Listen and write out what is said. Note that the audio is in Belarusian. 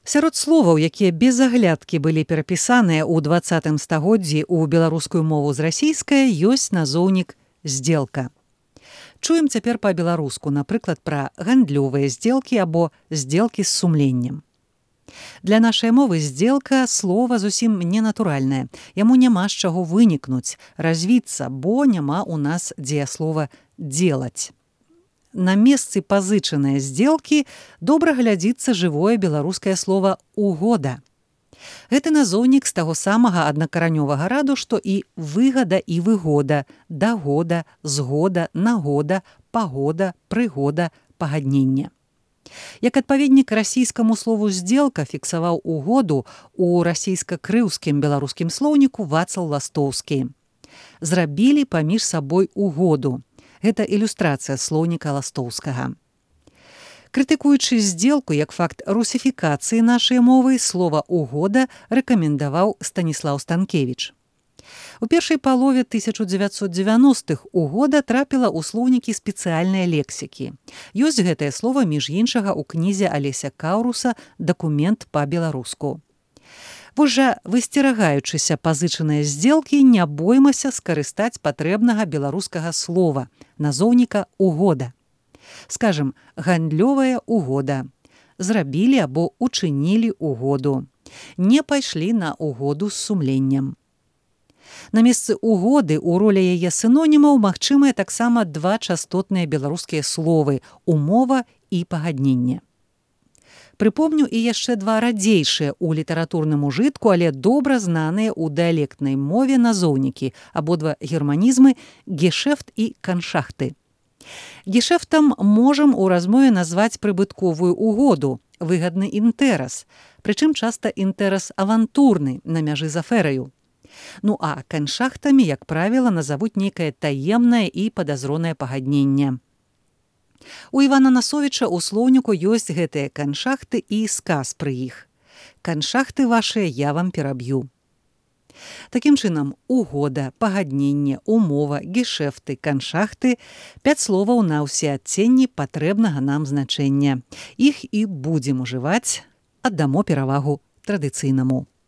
Сярод словаў, якія без аглядкі былі перапісаныя ў 20 стагоддзі ў беларускую мову з расійскай, ёсць назоўнік «здзелка». Чуем цяпер па-беларуску, напрыклад, пра гандлёвыя здзелкі або здзелкі з сумленнем. Для нашай мовы здзелка слова зусім ненатуральнае. Яму няма з чаго вынікнуць, развіцца, бо няма ў нас дзеяслова «дзелаць». На месцы пазычаныя здзелкі добра глядзіцца жывое беларускае слова «угода». Гэты назоўнік з таго самага аднакаранёвага раду, што і выгада і выгода, дагода, згода, нагода, пагода, прыгода, пагадненне. Як адпаведнік расійскаму слову «здзелка» фіксаваў угоду у расійска-крыўскім беларускім слоўніку Вацлаў Ластоўскі. Зрабілі паміж сабой угоду. Гэта ілюстрацыя слоўніка Ластоўскага. Крытыкуючы здзелку як факт русіфікацыі нашай мовы, слова «угода» рэкамендаваў Станіслаў Станкевіч. У першай палове 1990-х угода трапіла ў слоўнікі спецыяльнай лексікі. Ёсць гэтае слова, між іншага, у кнізе Алеся Каўруса «Дакумент па-беларуску». Вось жа, высцерагаючыся пазычаныя здзелкі, не боймася скарыстаць патрэбнага беларускага слова, назоўніка «угода». Скажам, гандлёвая угода. Зрабілі або учынілі угоду. Не пайшлі на угоду з сумленнем. На месцы угоды ў ролі яе сінонімаў магчымыя таксама два частотныя беларускія словы «умова» і «пагадненне». Прыпомню і яшчэ два радзейшыя ў літаратурным ужытку, але добра знаныя ў дыялектнай мове назоўнікі, абодва германізмы «гешэфт» і «каншахты». Гешэфтам можам у размове назваць прыбытковую угоду, выгадны інтэрас, прычым часта інтэрас авантурны, на мяжы з афераю. Ну а каншахтамі, як правіла, назавуць нейкае таемнае і падазронае пагадненне. У Івана Насовіча ў слоўніку ёсць гэтыя каншахты і сказ пры іх. «Каншахты вашыя я вам пераб'ю». Такім чынам, угода, пагадненне, умова, гешэфты, каншахты – 5 словаў на ўсе адценні патрэбнага нам значэння. Іх і будзем ужываць, аддамо перавагу традыцыйнаму.